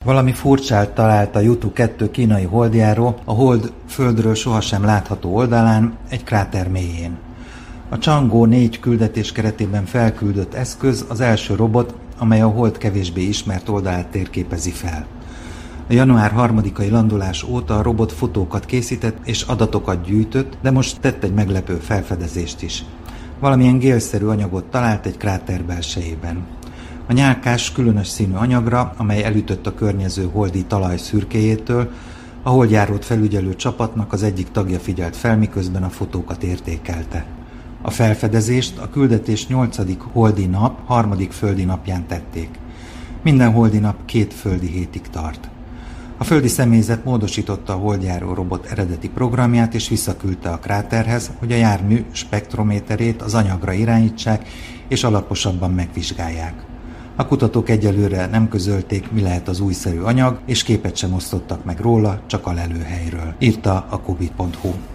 Valami furcsát talált a Yutu 2 kínai holdjáró a hold földről sohasem látható oldalán, egy kráter mélyén. A Chang'e 4 küldetés keretében felküldött eszköz az első robot, amely a hold kevésbé ismert oldalát térképezi fel. A január 3-ai landolás óta a robot fotókat készített és adatokat gyűjtött, de most tett egy meglepő felfedezést is. Valamilyen gélszerű anyagot talált egy kráter belsejében. A nyálkás különös színű anyagra, amely elütött a környező holdi talaj szürkéjétől, a holdjárót felügyelő csapatnak az egyik tagja figyelt fel, miközben a fotókat értékelte. A felfedezést a küldetés 8. holdi nap, 3. földi napján tették. Minden holdi nap 2 földi hétig tart. A földi személyzet módosította a holdjáró robot eredeti programját és visszaküldte a kráterhez, hogy a jármű spektrométerét az anyagra irányítsák és alaposabban megvizsgálják. A kutatók egyelőre nem közölték, mi lehet az újszerű anyag, és képet sem osztottak meg róla, csak a lelőhelyről, írta a kubit.hu.